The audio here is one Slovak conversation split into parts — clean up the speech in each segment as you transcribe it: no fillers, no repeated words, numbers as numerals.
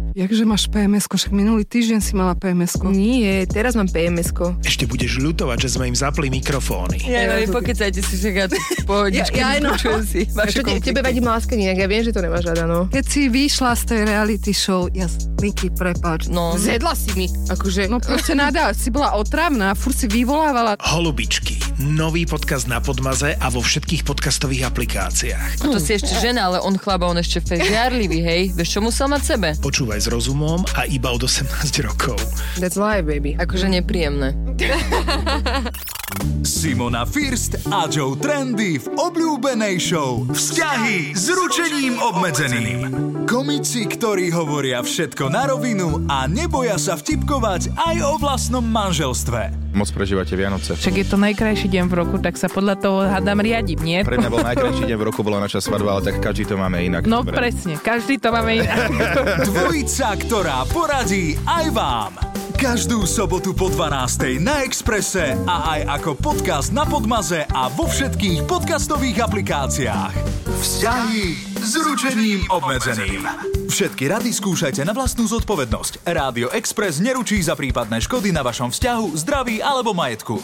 Jakže máš PMS-ko? Však minulý týždeň si mala PMS-ko. Nie, teraz mám PMS-ko. Ešte budeš ľutovať, že sme im zapli mikrofóny. Ja, pokecajte si však pohodičky, počujem si. Tebe vadí mláskanie, ja viem, že to nemáš rada, no. Keď si vyšla z tej reality show, Niky, prepáč. No, zjedla si mi, akože... No proste nádá, si bola otravná, furt si vyvolávala. Holubičky, nový podcast na Podmaze a vo všetkých podcastových aplikáciách. To si ešte žena, ale on chlaba, on ešte žiarlivý, hej. Vieš, čo musel mať sebe? Počúvaj s rozumom a iba od 18 rokov. That's life, baby. Akože nepríjemné. Simona First a Joe Trendy v obľúbenej show Vzťahy s ručením obmedzeným. Komici, ktorí hovoria všetko na rovinu a neboja sa vtipkovať aj o vlastnom manželstve. Moc prežívate Vianoce. Však je to najkrajší deň v roku, tak sa podľa toho hádam riadím, nie? Pre mňa bol najkrajší deň v roku, bola naša svadba, ale tak každý to máme inak. No dobre. presne, každý to máme inak. Dvojica, ktorá poradí aj vám. Každú sobotu po 12:00 na Expresse a aj ako podcast na Podmaze a vo všetkých podcastových aplikáciách. Vzťahy s ručením obmedzeným. Všetky rady skúšajte na vlastnú zodpovednosť. Rádio Express neručí za prípadné škody na vašom vzťahu, zdraví alebo majetku.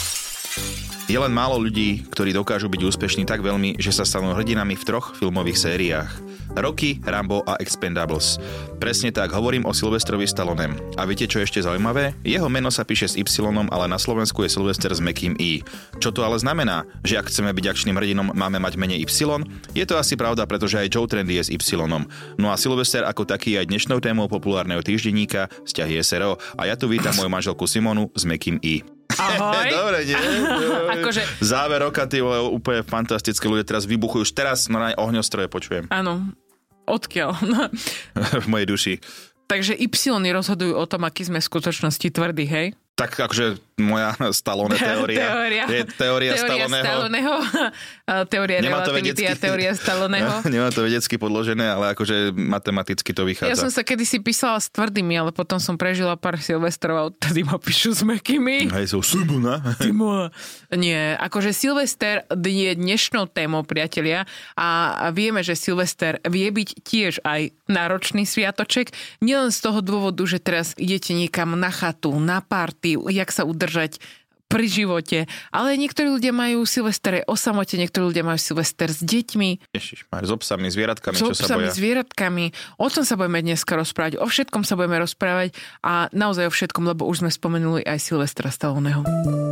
Je len málo ľudí, ktorí dokážu byť úspešní tak veľmi, že sa stanú hrdinami v 3 filmových sériách. Rocky, Rambo a Expendables. Presne tak, hovorím o Sylvestrovi Stallonem. A viete, čo je ešte zaujímavé? Jeho meno sa píše s Y, ale na Slovensku je Sylvester s mäkkým I. Čo to ale znamená? Že ak chceme byť akčným hrdinom, máme mať mene Y? Je to asi pravda, pretože aj Joe Trendy je s Y. No a Sylvester ako taký aj dnešnou témou populárneho týždenníka Vzťahy SRO. A ja tu vítam moju manželku Simonu s mäkkým I. Ahoj. Dobre, nie? Akože... Záver roka, ty vole, úplne fantastické. Ľudia teraz vybuchujú. Už teraz ohňostroje počujem. Áno. Odkiaľ? V mojej duši. Takže Y rozhodujú o tom, aký sme v skutočnosti tvrdí, hej? Tak akože moja Stallone teória. Je teória Stalloneho. Teória relativity a teória Stalloneho. Nemá to vedecky podložené, ale akože matematicky to vychádza. Ja som sa kedysi písala s tvrdými, ale potom som prežila pár Silvestrov a odtedy ma píšu s mäkkými. Hej, sú Simona. Nie, akože Silvester je dnešnou témou, priatelia, a vieme, že Silvester vie byť tiež aj náročný sviatoček. Nielen z toho dôvodu, že teraz idete niekam na chatu, na party, jak sa udržať pri živote. Ale niektorí ľudia majú Silvestre o samote, niektorí ľudia majú Silvester s deťmi. Ježišmar, s obsami, zvieratkami, čo sa boja. S zvieratkami. O tom sa budeme dneska rozprávať. O všetkom sa budeme rozprávať a naozaj o všetkom, lebo už sme spomenuli aj Sylvestra Stalloneho.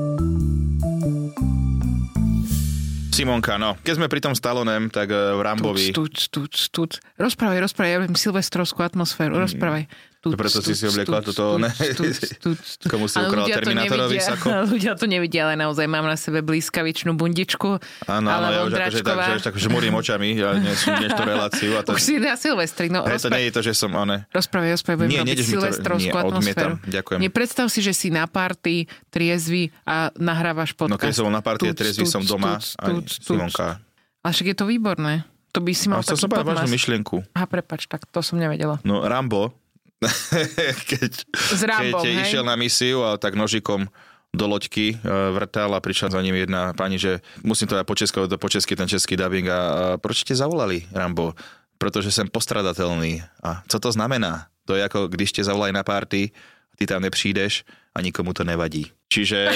Simonka, no. Keď sme pri tom Stallonem, tak v Rambovi... Tuc. Rozprávaj, ja robím silvestrovskú atmosféru. Rozprávaj. Preto si obliekla toto, ne? Komu si ukral Terminátorovi sako? Ľudia to nevidia, ale naozaj mám na sebe blízkavičnú bundičku. Áno, ja už akože tak žmurím očami, ja dnešnú reláciu. A to... Už si na Silvestri, no. Preto nie je to, že som, Rozprávaj, budem robiť silvestrovskú atmosféru. Ďakujem. Predstav si, že si na party, triezvy a nahrávaš podcast. No keď som na party a triezvy som doma, aj Simonka. Ale však je to výborné. To by si mal taký podmas. Vážnu myšlienku. Aha, prepáč, tak to som nevedela. No Rambo, keď išiel na misiu a tak nožikom do loďky vrtal a prišla za ním jedna pani, že musím to aj po česky ten český dubbing a proč ste zavolali, Rambo? Pretože som postradateľný. A co to znamená? To je ako, když ste zavolali na party, ty tam nepřídeš a nikomu to nevadí. Čiže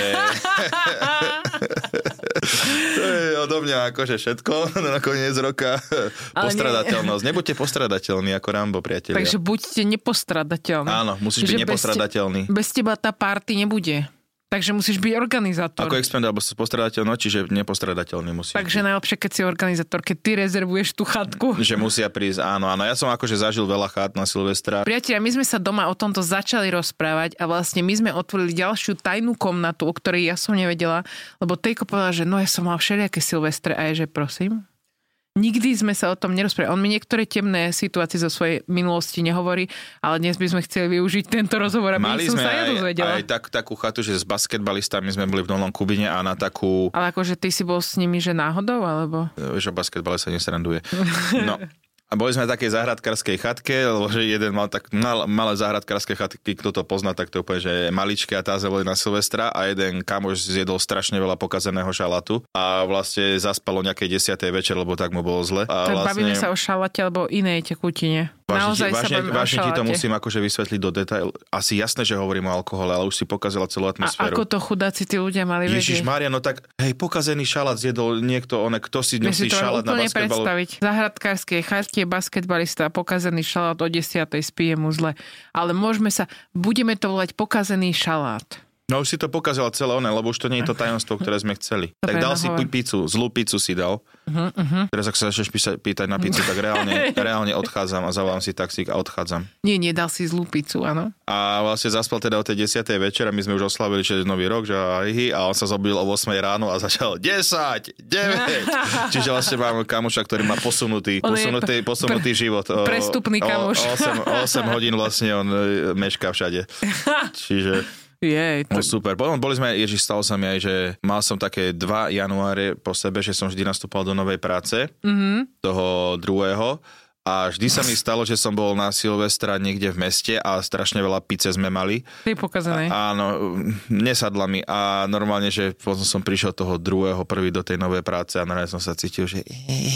to je odo mňa akože všetko na koniec roka. Postradateľnosť. Nebuďte postradateľní ako Rambo, priatelia. Takže buďte nepostradateľní. Áno, musíš byť nepostradateľný. Bez teba tá party nebude. Takže musíš byť organizátor. Ako Expendables postradateľný, čiže nepostradateľný musíš. Takže najlepšie, keď si organizátor, keď ty rezervuješ tú chatku. Že musia prísť, áno. Ja som akože zažil veľa chát na Silvestra. Priatelia, my sme sa doma o tomto začali rozprávať a vlastne my sme otvorili ďalšiu tajnú komnatu, o ktorej ja som nevedela, lebo Tejko povedala, že no ja som mal všelijaké Silvestre a je, že prosím. Nikdy sme sa o tom nerozprávali. On mi niektoré temné situácie zo svojej minulosti nehovorí, ale dnes by sme chceli využiť tento rozhovor, aby som sa ja dozvedela. Mali sme aj takú chatu, že s basketbalistami sme boli v Dolnom Kubine a na takú... Ale akože ty si bol s nimi, že náhodou, alebo... Vieš, o basketbale sa nesranduje. No. A boli sme na takej záhradkárskej chatke, lebo že jeden mal tak malé záhradkárske chatky, kto to pozná, tak to úplne, že maličké a tá boli na Silvestra a jeden kamoš zjedol strašne veľa pokazeného šalátu a vlastne zaspalo nejakej 10. večer, lebo tak mu bolo zle. A tak vlastne... bavíme sa o šaláte alebo inej tekutine. Vážne ti to musím akože vysvetliť do detail. Asi jasné, že hovorím o alkohole, ale už si pokazila celú atmosféru. A ako to chudáci tí ľudia mali vedieť? Ježišmária, no tak, hej, pokazený šalát zjedol niekto, kto si nosí šalát na basketbalu. Predstaviť. Zahradkárskej chartie basketbalista pokazený šalát o 10:00 spije mu zle. Ale budeme to volať pokazený šalát. No už si to pokazala celé lebo už to nie je to tajomstvo, ktoré sme chceli. Tak dal si pizzu, zlú pizzu si dal. Teraz ak sa začneš pýtať na pizzu, tak reálne odchádzam a zavolám si taxík a odchádzam. Nie, dal si zlú pizzu, áno. A vlastne zaspal teda o tej 10:00 večera, my sme už oslavili, že je nový rok, že a on sa zobudil o 8:00 ráno a začal 10, 9. Čiže vlastne mám kamoša, ktorý má posunutý život. Prestupný kamoš. 8 hodín vlastne on mešká všade. Čiže super. Potom stalo sa mi aj, že mal som také 2 januáre po sebe, že som vždy nastúpal do novej práce, toho 2. A vždy sa mi stalo, že som bol na Silvestra niekde v meste a strašne veľa pice sme mali. Ty pokazané. Áno, nesadla mi a normálne, že potom som prišiel toho 2. prvý do tej novej práce a normálne som sa cítil, že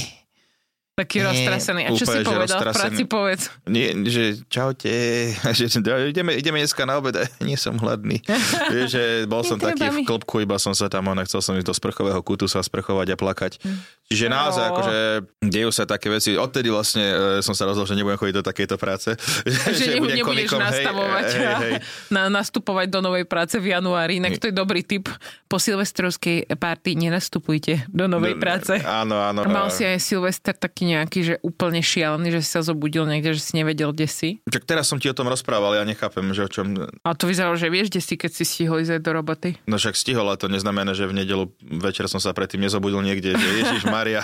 taký roztrasený. A čo si povedal v práci, povedz? Nie, že čaute, že ideme dneska na obed, nie som hladný. Že bol som taký v klopku, iba som sa tam, chcel som ísť do sprchového kútu sa sprchovať a plakať. Čiže naozaj, akože dejú sa také veci. Odtedy vlastne som sa rozhodol, že nebudem chodiť do takejto práce. Že nebudeš nastavovať a nastupovať do novej práce v januári. Inak to je dobrý tip. Po silvestrovskej party nenastupujte do novej práce. Áno. Mal si aj Silvester taký nejaký, že úplne šialený, že si sa zobudil niekde, že si nevedel, kde si? Tak teraz som ti o tom rozprával, ja nechápem, že o čom... A to vyzeralo, že vieš, kde si, keď si stihol ísť do roboty? No však stihol, ale to neznamená, že v nedeľu večer som sa predtým nezobudil niekde, že Ježišmária.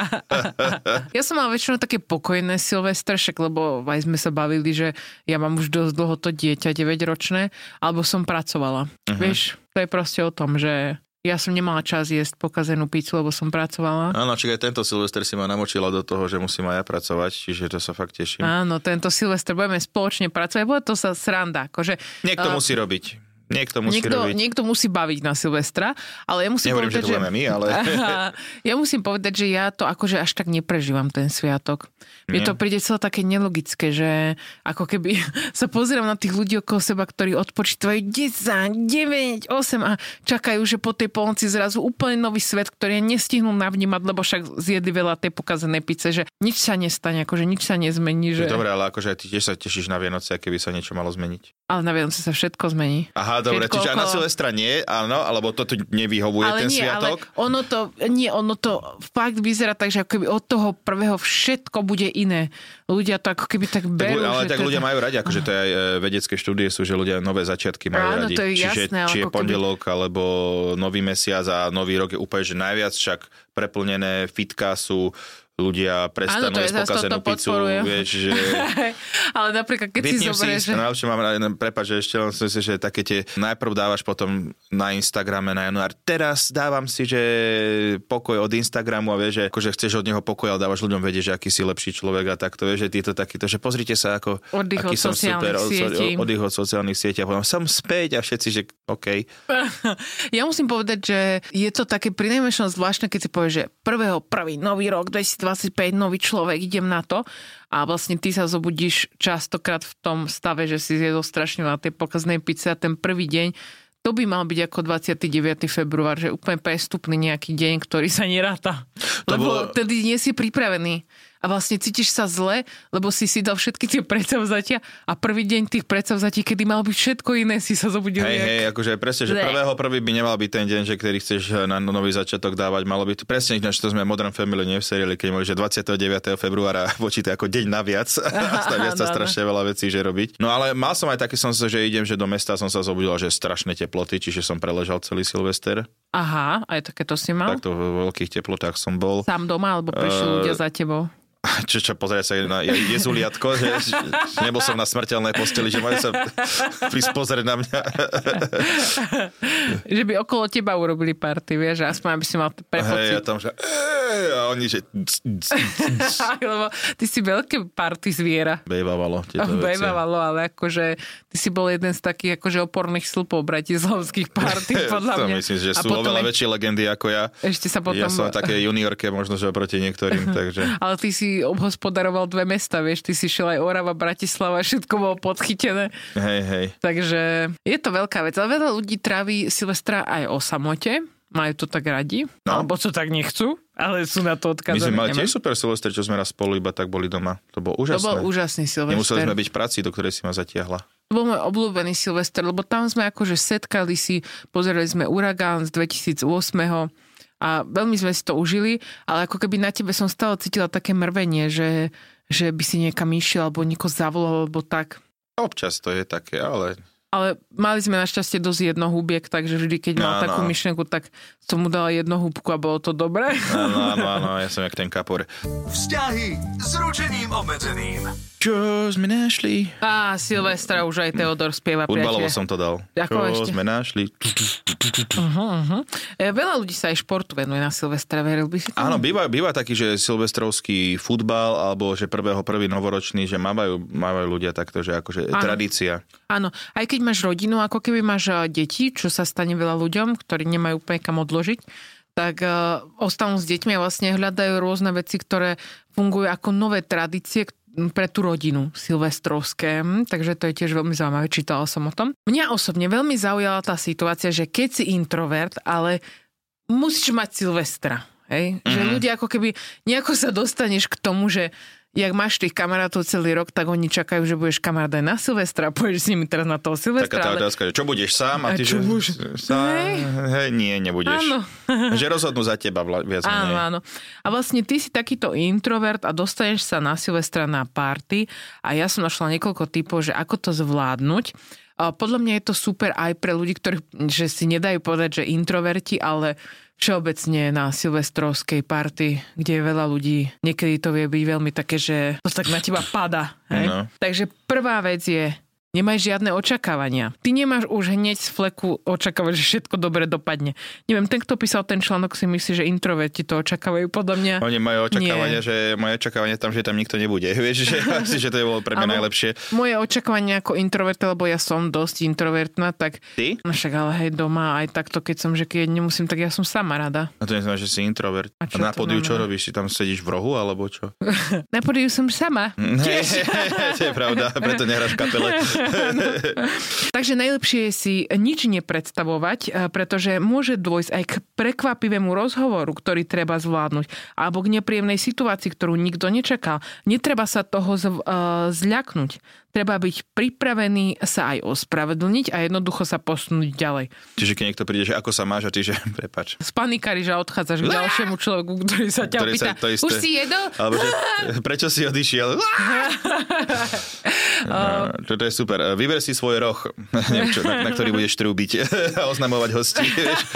Ja som mal väčšinou také pokojné Silvestre, však lebo aj sme sa bavili, že ja mám už dosť dlho to dieťa, 9-ročné, alebo som pracovala. Vieš, to je proste o tom, že ja som nemala čas jesť pokazenú pizzu, lebo som pracovala. Áno, čiže aj tento Silvester si ma namočila do toho, že musím aj ja pracovať, čiže to sa fakt teším. Áno, tento Silvester budeme spoločne pracovať, bude to sa sranda. Akože, niekto musí robiť. Niekto musí baviť na Silvestra, ale ja musím Nehovorím, povedať, že to budeme my, ale... Ja musím povedať, že ja to akože až tak neprežívam ten sviatok. Mne to príde celé také nelogické, že ako keby sa pozerám na tých ľudí okolo seba, ktorí odpočítajú 10, 9, 8 a čakajú, že po tej polnoci zrazu úplne nový svet, ktorý nestihnú navnímať, lebo však zjedli veľa tej pokazenej pice, že nič sa nestane, akože nič sa nezmení. Že... Dobre, ale akože ty tiež sa tešíš na Vianoce, keby sa niečo malo zmeniť. Ale na Vianoce sa všetko zmení. Aha, dobre, čiže na Silvestra nie, áno, alebo toto nevyhovuje ale ten nie, sviatok? Ale ono to fakt vyzerá tak, že ako keby od toho prvého všetko bude iné. Ľudia to ako keby tak berú. Ale tak ľudia majú radi, akože to aj vedecké štúdie sú, že ľudia nové začiatky majú radi. To je jasné, či je pondelok, alebo nový mesiac a nový rok je úplne, že najviac však preplnené fitka sú ľudia prestanú jesť pokazenú pizzu, vieš, že... Ale napríklad, keď si zoberieš... Najlepšie mám, prepáč, že ešte len som si, že také tie najprv dávaš potom na Instagrame na január. Teraz dávam si, že pokoj od Instagramu a vieš, že akože chceš od neho pokoj, ale dávaš ľuďom vedieť, že aký si lepší človek a takto, vieš, že títo takýto, že pozrite sa, ako aký som super, oddych od sociálnych sietí a potom som späť a všetci, že OK. Ja musím povedať, že je to také prinajmenšom zvláštne, keď si povieš, že 1.1. nový rok 2025, nový človek, idem na to a vlastne ty sa zobudíš častokrát v tom stave, že si zjedol strašne na tej pokaznej pizze a ten prvý deň, to by mal byť ako 29. február, že úplne prestupný nejaký deň, ktorý sa neráta. Lebo tedy nie si pripravený. A vlastne cítiš sa zle, lebo si dal všetky tie predsavzatia a prvý deň tých predsavzatí, kedy mal byť všetko iné, si sa zobudil. Hej, akože presne, že 1.1. by nemal byť ten deň, že ktorý chceš na nový začiatok dávať, malo byť presne, ináč to sme Modern Family nie v seriáli, keď mali, že 29. februára počíta ako deň naviac a viac sa strašne veľa vecí, že robiť. No ale mal som aj taký že idem, že do mesta som sa zobudil, že strašné teploty, čiže som preležal celý Silvester. Aha, aj takéto si mal? Takto vo veľkých teplotách som bol. Sám doma, alebo prišli ľudia za tebou? Čo pozrieť sa na jezuliatko, že nebol som na smrteľnej posteli, že majú sa prísť pozrieť na mňa. Že by okolo teba urobili party, vieš, aspoň aby si mal prepocit. Hej, ja tam, že A oni, že... Lebo ty si veľké party zviera. Bejvávalo tieto veci. Bejvávalo, ale akože ty si bol jeden z takých akože oporných slupov bratislavských party, podľa mňa. To myslím, že sú oveľa väčšie legendy ako ja. Ešte sa potom... Ja som také juniorke, možno, že oproti niektorým, takže... Ale ty si obhospodaroval 2 mesta, vieš, ty si šiel aj Orava, Bratislava, všetko bolo podchytené. Hej. Takže je to veľká vec. Ale veľa ľudí tráví Silvestra aj o samote. Majú to tak radi. No. Alebo to tak nechcú, ale sú na to odkazaní. My sme mali tiež super Silvester, čo sme raz spolu iba tak boli doma. To bol úžasné. To bol úžasný Silvester. Nemuseli sme byť v práci, do ktorej si ma zatiahla. To bol môj obľúbený Silvester, lebo tam sme akože setkali si, pozerali sme Uragán z 2008. A veľmi sme si to užili, ale ako keby na tebe som stále cítila také mrvenie, že by si niekam išiel, alebo niekoho zavolal, alebo tak. Občas to je také, ale... Ale mali sme našťastie dosť jednohúbiek, takže vždy, keď mal takú myšlenku, tak som mu dala jednohúbku a bolo to dobré. Áno, ja som jak ten kapor. Vzťahy s ručením obmedzeným. Čo sme našli? Silvestra už aj Teodor spieva, priateľe. Udbalovo som to dal. Čo sme našli? Veľa ľudí sa aj športu venuje na Silvestra, veril by si to? Áno, býva taký, že silvestrovský futbal, alebo že 1.1. novoročný, že mávajú ľudia takto, že akože tradícia. Áno, aj keď máš rodinu, ako keby máš deti, čo sa stane veľa ľuďom, ktorí nemajú úplne kam odložiť, tak ostanú s deťmi a vlastne hľadajú rôzne veci, ktoré fungujú ako nové tradície pre tú rodinu silvestrovské. Takže to je tiež veľmi zaujímavé, čítala som o tom. Mňa osobne veľmi zaujala tá situácia, že keď si introvert, ale musíš mať Silvestra. Hej? Že ľudia ako keby nejako sa dostaneš k tomu, že jak máš tých kamarátov celý rok, tak oni čakajú, že budeš kamarát aj na Silvestra a pôjdeš s nimi teraz na toho Silvestra. Taká tá otázka, že čo budeš sám? A ty, že sám? Hej, nie, nebudeš. Áno. Že rozhodnú za teba viac menej. Áno. A vlastne ty si takýto introvert a dostaneš sa na Silvestra na party a ja som našla niekoľko typov, že ako to zvládnuť. Podľa mňa je to super aj pre ľudí, ktorí že si nedajú povedať, že introverti, ale všeobecne na silvestrovskej party, kde je veľa ľudí, niekedy to vie byť veľmi také, že to tak na teba pada. Hej? No. Takže prvá vec je, nemáš žiadne očakávania. Ty nemáš už hneď z fleku očakávať, že všetko dobre dopadne. Neviem, ten, kto písal ten článok, si myslí, že introverti to očakávajú, podľa mňa. Oni majú očakávania, že moje očakávanie tam, že tam nikto nebude. Vieš, že asi, že to je bolo pre mňa najlepšie. Moje očakávanie ako introverta, lebo ja som dosť introvertná, tak... Ty? No však ale hej, doma aj takto, keď som, že keď nemusím, tak ja som sama rada. A to neznamená, že si introvert. A na pódiu čo robíš? Si tam sedíš v rohu, alebo čo? Na pódiu som sama. To je pravda, preto nehráš v kapele. Takže najlepšie je si nič nepredstavovať, pretože môže dôjsť aj k prekvapivému rozhovoru, ktorý treba zvládnuť, alebo k nepríjemnej situácii, ktorú nikto nečakal. Netreba sa toho zľaknúť. Treba byť pripravený sa aj ospravedlniť a jednoducho sa posunúť ďalej. Čiže keď niekto príde, že ako sa máš a ty, že prepáč. Spanikáriš a odchádzaš k ďalšiemu človeku, ktorý sa ťa pýta, už si jedol? Alebo že prečo si odišiel? Toto je super. Vyber si svoj roh, na ktorý budeš trúbiť a oznamovať hostí.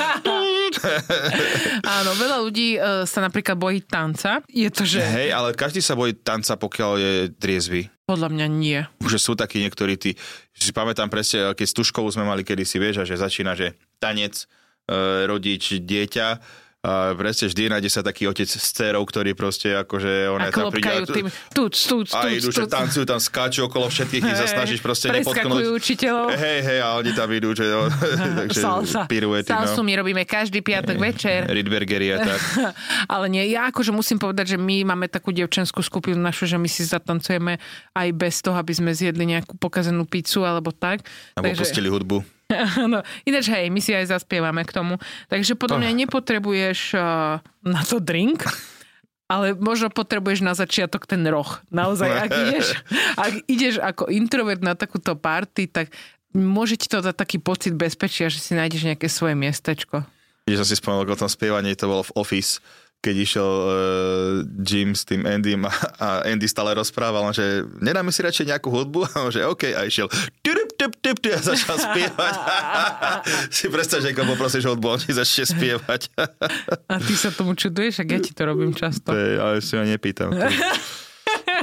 Áno, veľa ľudí sa napríklad bojí tanca. Je to, že... Hej, ale každý sa bojí tanca, pokiaľ je triezvy. Podľa mňa nie. Už sú takí niektorí, že si pamätám presne, keď Stužkovú sme mali kedysi, vieš, a že začína, že tanec, rodič, dieťa. A presne vždy nájde sa taký otec s dcerou, ktorý proste akože ona tam príde a idú, že tancujú, tam skáču okolo všetkých, ich sa snažíš proste nepotknúť. Preskakujú učiteľov. Hej, a oni tam idú, že takže piruety. Salsu my robíme každý piatok večer. Rydbergeria, tak. Ale nie, ja akože musím povedať, že my máme takú dievčenskú skupinu našu, že my si zatancujeme aj bez toho, aby sme zjedli nejakú pokazenú pizzu alebo tak. Alebo pustili hudbu. No, ináč hej, my si aj zaspievame k tomu. Takže podľa mňa nepotrebuješ na to drink, ale možno potrebuješ na začiatok ten roh. Naozaj, ak ideš ako introvert na takúto party, tak môže ti to dať taký pocit bezpečia, že si nájdeš nejaké svoje miestečko. Keď som si spomenul o tom spievaní, to bolo v Office, keď išiel Jim s tým Andym a Andy stále rozprával, že nedáme si radšej nejakú hudbu? A on že OK, a išiel a začal spievať. Si predstav, že ako poprosíš hudbu, on ti začne spievať. A ty sa tomu čuduješ? Ak ja ti to robím často. Ale si ho nepýtam.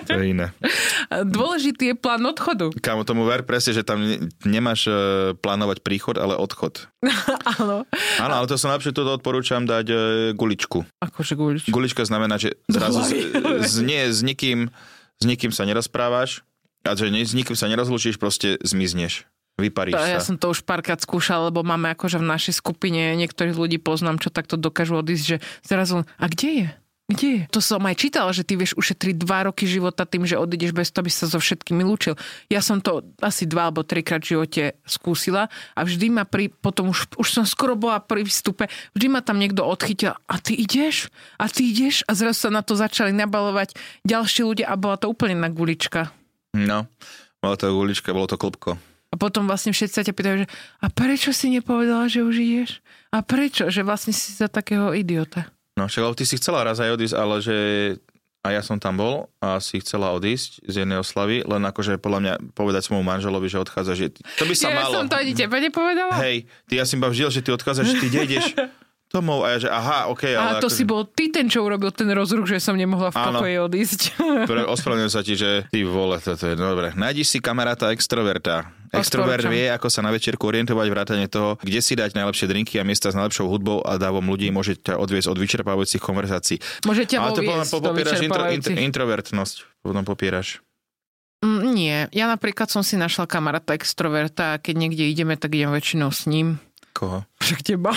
To je iné. Dôležitý je plán odchodu. Kámo, tomu ver presne, že tam nemáš plánovať príchod, ale odchod. Áno. Áno, ale to sa najlepšie toto odporúčam dať guličku. Akože guličku? Gulička znamená, že zrazu s nikým sa nerozprávaš a že s nikým sa nerozlúčiš, proste zmizneš. Vyparíš sa. Ja som to už párkrát skúšal, lebo máme akože v našej skupine niektorých ľudí poznám, čo takto dokážu odísť, že zrazu, a kde je? Kde je? To som aj čítala, že ty vieš ušetriť 2 roky života tým, že odídeš bez toho, aby sa so všetkými lúčil. Ja som to asi 2 alebo 3 krát v živote skúsila a vždy ma potom už som skoro bola pri vstupe, vždy ma tam niekto odchytil. A ty ideš? A zrazu sa na to začali nabalovať ďalší ľudia a bola to úplne na gulička. No, bola to gulička, bolo to klopko. A potom vlastne všetci sa ťa pýtajú, že a prečo si nepovedala, že už ideš? A prečo? Že vlastne si za takého idiota. No však, ty si chcela raz aj odísť, ale že a ja som tam bol a si chcela odísť z jednej oslavy, len akože podľa mňa povedať svojmu manželovi, že odchádza, že to by sa malo. Ja som to ani tebe nepovedala. Hej, ja som iba vžil, že ty odchádzaš, že ty ideš domov a ja že aha, okej. A to akože... si bol ty ten, čo urobil ten rozruch, že som nemohla v pokoji odísť. Ospravedlňujem sa ti, že ty vole, toto je dobre. Nájdeš si kamaráta extroverta. Extrovert vie, ako sa na večerku orientovať, vrátane toho, kde si dať najlepšie drinky a miesta s najlepšou hudbou a dávom ľudí môže ťa odviesť od vyčerpávajúcich konverzácií. Môže ťa ale to poviesť popieráš introvertnosť. Potom popíraš. Nie. Ja napríklad som si našla kamaráta extroverta a keď niekde ideme, tak idem väčšinou s ním. Koho? Však teba.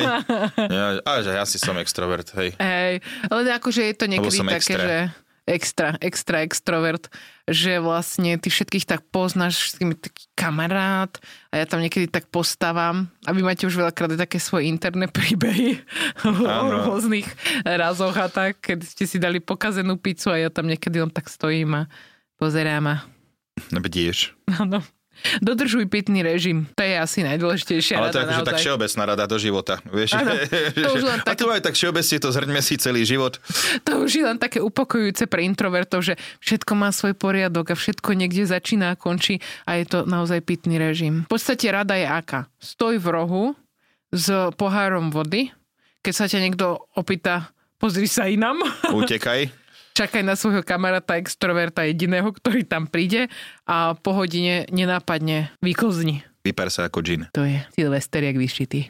Ja si som extrovert, hej. Hej, ale akože je to niekedy také, že extra extrovert, že vlastne ty všetkých tak poznáš, s tými taký kamarát a ja tam niekedy tak postávam a vy máte už veľakrát také svoje interné príbehy o rôznych razoch a tak, keď ste si dali pokazenú pizzu a ja tam niekedy len tak stojím a pozerám a... Nebedieš. Áno. Dodržuj pitný režim. To je asi najdôležitejšia rada. Ale to je akože tak všeobecná rada do života. Vieš? Áno, to už len a to aj tak všeobecne to zhrňme si celý život. To už je len také upokojujúce pre introvertov, že všetko má svoj poriadok a všetko niekde začína a končí a je to naozaj pitný režim. V podstate rada je aká? Stoj v rohu s pohárom vody. Keď sa ťa niekto opýta, pozri sa inám. Utekaj. Čakaj na svojho kamaráta extroverta jediného, ktorý tam príde a po hodine nenápadne vykozni. Vyper sa ako džin. To je Silvester jak vyšitý.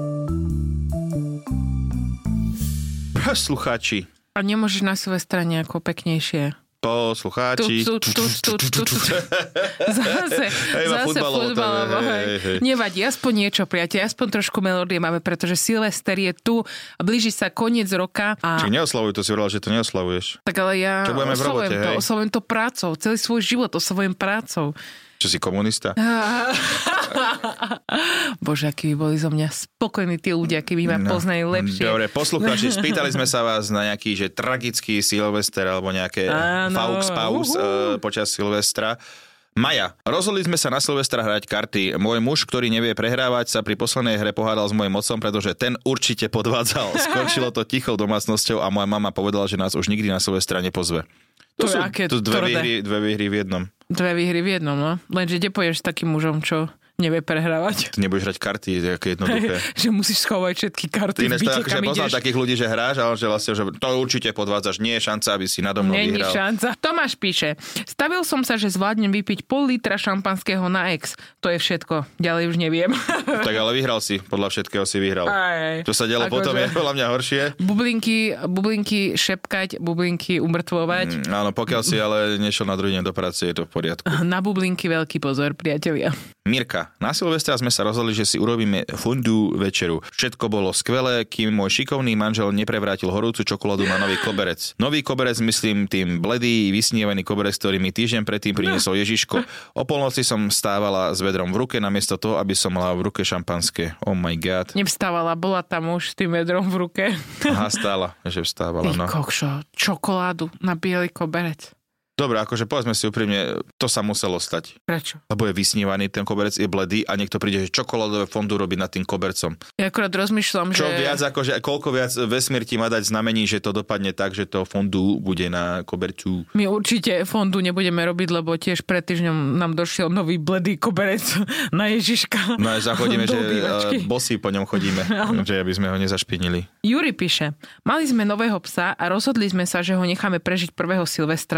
Poslucháči. A nemôžeš na Silvestra nejako peknejšie? Poslucháči. Zase futbalovo. Nevadí, aspoň niečo, priateľ, aspoň trošku melódie máme, pretože Silvester je tu a blíži sa koniec roka. Čiže neoslavuj to, si hovorila, že to neoslavuješ. Tak ale ja oslavujem to prácou, celý svoj život oslavujem prácou. Čo si komunista? Bože, aký by boli zo mňa spokojní tí ľudia, keby ma poznajú lepšie. Dobre, poslucháči, spýtali sme sa vás na nejaký že tragický Silvester alebo nejaké faux počas Silvestra. Maja, rozhodli sme sa na Silvestra hrať karty. Môj muž, ktorý nevie prehrávať, sa pri poslednej hre pohádal s mojím otcom, pretože ten určite podvádzal. Skončilo to tichou domácnosťou a moja mama povedala, že nás už nikdy na Silvestra nepozve. To sú dve výhry v jednom. 2 výhry v jednom, no. Lenže kde pôjdeš s takým mužom, čo nevie prehrávať? Ty nebudeš hrať karty, je aké jednoduché. Že musíš schovať všetky karty v byte, kam ideš. Poznám takých ľudí, že hráš, ale že vlastne, že to určite podvádzaš. Nie je šanca, aby si nado mnou vyhral. Nie je šanca. Tomáš píše, stavil som sa, že zvládnem vypiť pol litra šampanského na ex. To je všetko. Ďalej už neviem. Tak ale vyhral si. Podľa všetkého si vyhral. Aj. Čo sa dialo potom je podľa mňa horšie. Bublinky šepkať, bublinky umrtvovať. Áno, pokiaľ si ale nešiel na druhý deň do práce, je to v poriadku. Na bublinky veľký pozor, priatelia. Mirka, na Silvestra sme sa rozhodli, že si urobíme fondue večeru. Všetko bolo skvelé, kým môj šikovný manžel neprevrátil horúcu čokoládu na nový koberec. Nový koberec, myslím tým bledý, vysnievaný koberec, ktorý mi týždeň predtým priniesol Ježiško. O polnoci som stávala s vedrom v ruke, namiesto toho, aby som mala v ruke šampanské. Oh my god. Nevstávala, bola tam už s tým vedrom v ruke. Aha, stála, že vstávala. No. Kokšo, čokoládu na biely koberec. Dobre, akože povedzme si úprimne, to sa muselo stať. Prečo? Lebo je vysnívaný, ten koberec je bledý a niekto príde, že čokoládové fondu robí nad tým kobercom. Ja akurát rozmýšľam, čo viac, akože koľko viac vesmír ti má dať znamení, že to dopadne tak, že to fondu bude na kobercu. My určite fondu nebudeme robiť, lebo tiež pred týždňom nám došiel nový bledý koberec na Ježiška. No a zachodíme, že bosí po ňom chodíme, že aby sme ho nezašpinili. Juri píše, mali sme nového psa a rozhodli sme sa, že ho necháme prežiť prvého Silvestra s nami.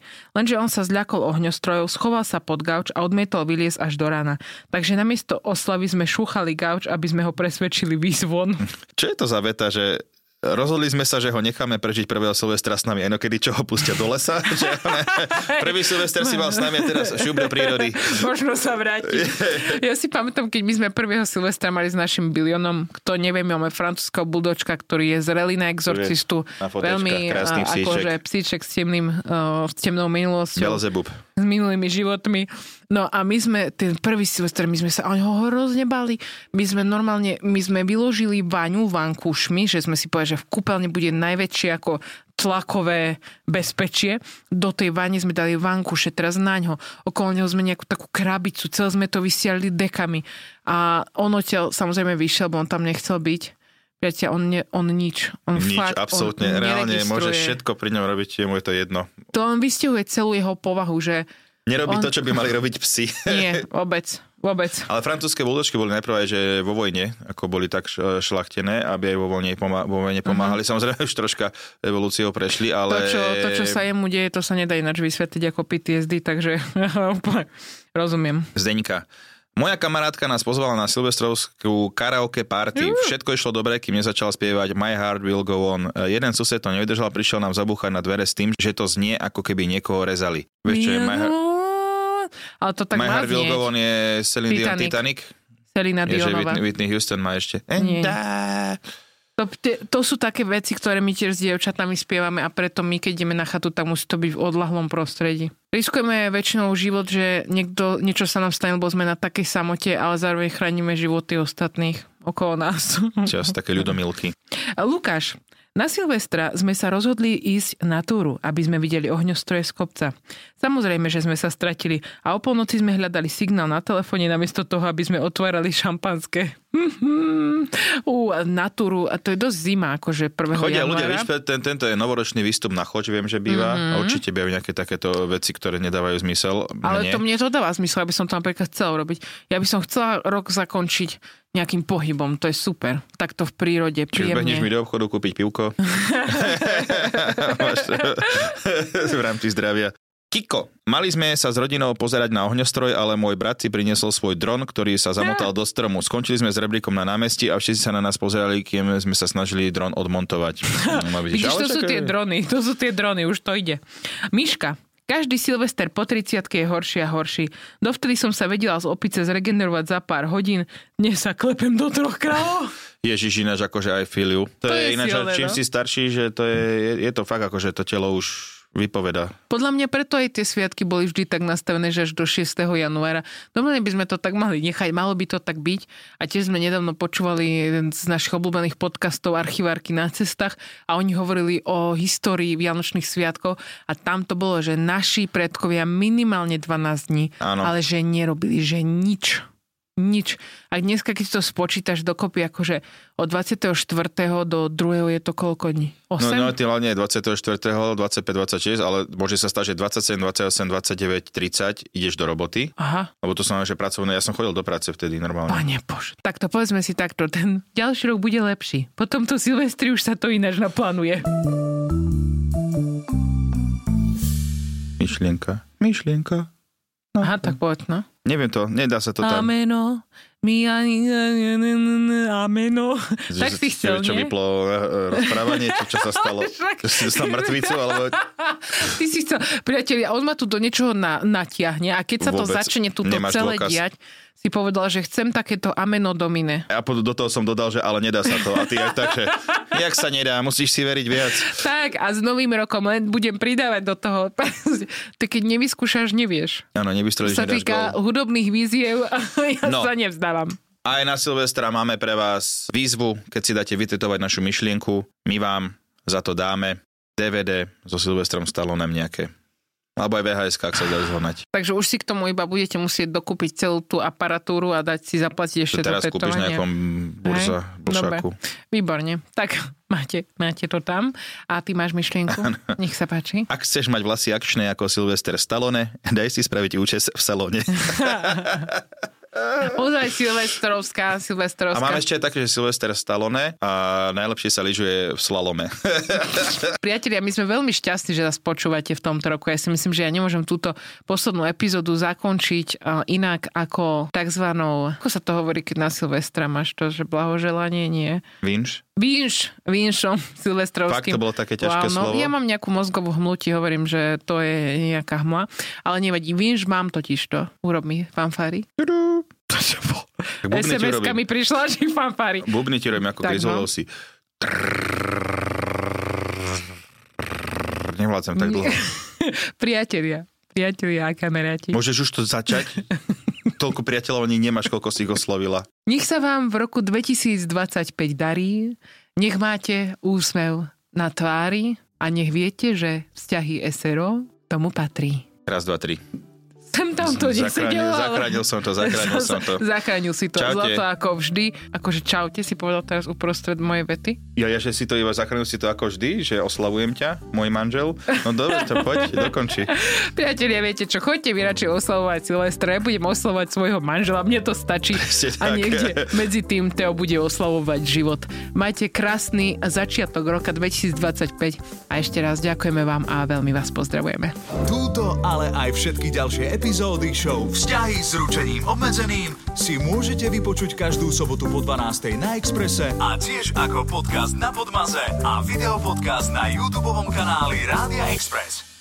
Lenže on sa zľakol ohňostrojov, schoval sa pod gauč a odmietol vyliesť až do rána. Takže namiesto oslavy sme šúchali gauč, aby sme ho presvedčili výjsť von. Čo je to za veta, že rozhodli sme sa, že ho necháme prežiť prvého Silvestra s nami, aj kedy čo ho pustia do lesa. Prvý Silvester si mal s nami a teraz šup do prírody. Možno sa vráti. Ja si pamätám, keď my sme prvého Silvestra mali s našim Bilionom, kto nevie, máme francúzskeho buldočka, ktorý je zrelý na exorcistu. Veľmi akože psíček s temnou minulosťou. Belzebub. S minulými životmi. No a my sme, ten prvý Silvester, my sme sa o neho hrozne bali. My sme vyložili vaňu vankúšmi, že sme si povedali, že v kúpeľni bude najväčšie ako tlakové bezpečie. Do tej vane sme dali vankúše, teraz naňho. Okolo neho sme nejakú takú krabicu, celé sme to vysiali dekami. A on odtiaľ samozrejme vyšiel, bo on tam nechcel byť. Priateľ, on nič. Nič, fakt, absolútne. Reálne môže všetko pri ňom robiť, jemu je to jedno. To on vystihuje celú jeho povahu, že nerobí to, čo by mali robiť psi. Nie, vôbec. Ale francúzske buldočky boli najprv aj, že vo vojne, ako boli tak šlachtené, aby aj vo vojne pomáhali. Samozrejme už troška evolúciou prešli, ale To, čo sa jemu deje, to sa nedá ináč vysvetliť ako PTSD, takže úplne rozumiem. Zdeňka. Moja kamarátka nás pozvala na silvestrovskú karaoke party. Všetko išlo dobre, kým nezačala spievať My Heart Will Go On. Jeden sused to nevydržal, prišiel nám zabúchať na dvere s tým, že to znie, ako keby niekoho rezali. Vieš, čo je My Heart? Ale to tak My Heart Will Go On je Celine Dion Titanic? Selena Dionová. Whitney Houston má ešte. To sú také veci, ktoré my tiež s dievčatami spievame a preto my, keď ideme na chatu, tak musí to byť v odľahlom prostredí. Riskujeme väčšinou život, že niečo sa nám stane, lebo sme na takej samote, ale zároveň chránime životy ostatných okolo nás. Čas, také ľudomilky. Lukáš, na Silvestra sme sa rozhodli ísť na túru, aby sme videli ohňostroje z kopca. Samozrejme, že sme sa stratili a o polnoci sme hľadali signál na telefóne namiesto toho, aby sme otvárali šampanské. Na túru, a to je dosť zima, akože 1. Chodia januára. ľudia, tento je novoročný výstup na Choč, viem, že býva. A určite bývajú nejaké takéto veci, ktoré nedávajú zmysel. Ale mne to dáva zmysel, aby som to napríklad chcela urobiť. Ja by som chcela rok zakončiť nejakým pohybom, to je super. Takto v prírode, príjemne. Čiže behneš mi do obchodu kúpiť pivko? V rámci zdravia. Kiko, mali sme sa s rodinou pozerať na ohňostroj, ale môj brat si priniesol svoj dron, ktorý sa zamotal do stromu. Skončili sme s rebríkom na námestí a všetci sa na nás pozerali, kým sme sa snažili dron odmontovať. Vidíš, to sú tie drony, už to ide. Miška, každý Silvester po 30-ke je horší a horší. Dovtedy som sa vedela z opice zregenerovať za pár hodín, dnes sa klepem do 3 kráľov. Ježiš, ináč akože aj filiu. To je ináč, silné, čím si starší, že to je to fakt akože to telo už vypoveda. Podľa mňa preto aj tie sviatky boli vždy tak nastavené, že až do 6. januára. Normálne by sme to tak mali nechať, malo by to tak byť. A tiež sme nedávno počúvali jeden z našich obľúbených podcastov Archivárky na cestách a oni hovorili o histórii vianočných sviatkov a tam to bolo, že naši predkovia minimálne 12 dní, ale že nerobili, že nič. A dneska, keď to spočítaš dokopy, akože od 24. do 2. je to koľko dní? 8? No hlavne je 24., 25, 26, ale môže sa stať, že 27, 28, 29, 30 ideš do roboty. Aha. Lebo to som že pracovné, ja som chodil do práce vtedy normálne. Pane Bože. Tak to povedzme si takto, ten ďalší rok bude lepší. Po tomto Silvestri už sa to ináč naplánuje. Myšlienka. No. Aha, tak povedz, no. Neviem to, nedá sa to tam. Ameno. Tak si chcel, nie? Čo vyplo rozprávanie, čo sa stalo? Čo si dostal mŕtvicu, alebo... Ty si chcel, priatelia, on ma tu do niečoho natiahne a keď sa to začne tuto celé diať, si povedal, že chcem takéto ameno domine. A do toho som dodal, že ale nedá sa to. A ty aj tak, že jak sa nedá, musíš si veriť viac. Tak a s novým rokom len budem pridávať do toho. Ty keď nevyskúšaš, nevieš. Áno, nevystrelíš, nedáš gól. Sa týka hudobných víziev, ja sa nevzdávam. Aj na Silvestra máme pre vás výzvu, keď si dáte vytetovať našu myšlienku. My vám za to dáme DVD so Silvestrom Stallonem nejaké. Alebo aj VHS, ak sa dá zhodnať. Takže už si k tomu iba budete musieť dokúpiť celú tú aparatúru a dať si zaplatiť ešte to tetovanie. Teraz kúpiš nejakom buršaku. Výborne. Tak máte to tam. A ty máš myšlienku? Nech sa páči. Ak chceš mať vlasy akčné ako Sylvester Stallone, daj si spraviť účes v salóne. Ozaj Silvestrovská. A máme ešte aj také, že Sylvester Stallone a najlepšie sa lyžuje v slalome. Priatelia, my sme veľmi šťastní, že nás počúvate v tomto roku. Ja si myslím, že ja nemôžem túto poslednú epizódu zakončiť inak ako takzvanou, ako sa to hovorí, keď na Silvestra máš to, že blahoželanie, nie? Vinšom silvestrovským. Fakt, to bolo také ťažké slovo? Ja mám nejakú mozgovú hmlu, ti hovorím, že to je nejaká hmla, ale nevadí. Vinš mám totiž to. Urob mi fanfári. SMS-ka mi prišla, že fanfári. Bubny ti robím ako Griswoldov si. Nevládzam tak dlho. Priatelia a kamaráti. Môžeš už to začať? Toľko priateľov ani nemáš, koľko si ich oslovila. Nech sa vám v roku 2025 darí, nech máte úsmev na tvári a nech viete, že vzťahy SRO tomu patrí. Raz, dva, tri. Sem tam to nesedelo. Zachránil som to. Zachránil si to. Čaute. Zlato ako vždy. Akože čaute si povedal teraz uprostred mojej vety. Ja, že si to iba zachránil si to ako vždy, že oslavujem ťa, môj manžel. No dobre, to poď, dokonči. Priatelia, viete čo, choďte vy radšej oslavovať Silvestra. Ja budem oslavovať svojho manžela, mne to stačí. A niekde medzi tým Teo bude oslavovať život. Majte krásny začiatok roka 2025 a ešte raz ďakujeme vám a veľmi vás pozdravujeme. Túto, ale aj všetky ďalšie epizódy show Vzťahy s ručením obmedzeným si môžete vypočuť každú sobotu po 12:00 na Expresse a tiež ako podcast na Podmaze a videopodcast na YouTubeovom kanáli Rádia Express.